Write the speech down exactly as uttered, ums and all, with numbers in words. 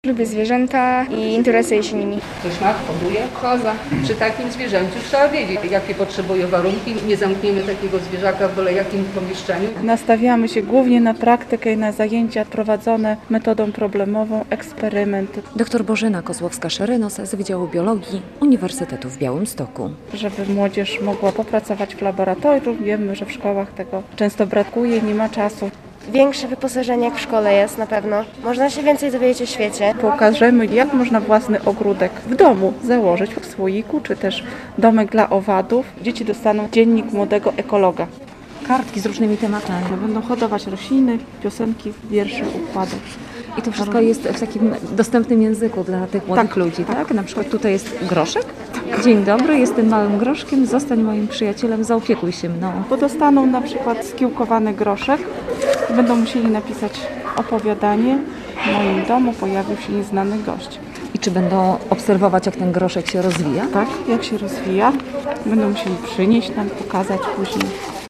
Lubię zwierzęta i interesuję się nimi. Ktoś ma, hoduje? Koza. Przy takim zwierzęciu trzeba wiedzieć, jakie potrzebuje warunki. Nie zamkniemy takiego zwierzaka w byle jakim pomieszczeniu. Nastawiamy się głównie na praktykę i na zajęcia prowadzone metodą problemową, eksperyment. Doktor Bożena Kozłowska-Szerynos z Wydziału Biologii Uniwersytetu w Białymstoku. Żeby młodzież mogła popracować w laboratorium, wiemy, że w szkołach tego często brakuje i nie ma czasu. Większe wyposażenie jak w szkole jest na pewno. Można się więcej dowiedzieć o świecie. Pokażemy, jak można własny ogródek w domu założyć w słoiku, czy też domek dla owadów. Dzieci dostaną dziennik młodego ekologa. Kartki z różnymi tematami. Będą hodować rośliny, piosenki, wiersze, układy. I to wszystko jest w takim dostępnym języku dla tych młodych Tak, ludzi, tak? tak. Na przykład tutaj jest groszek. Dzień dobry, jestem małym groszkiem, zostań moim przyjacielem, zaopiekuj się mną. Bo dostaną na przykład skiełkowany groszek i będą musieli napisać opowiadanie. W moim domu pojawił się nieznany gość. I czy będą obserwować, jak ten groszek się rozwija? Tak, jak się rozwija. Będą musieli przynieść nam, pokazać później.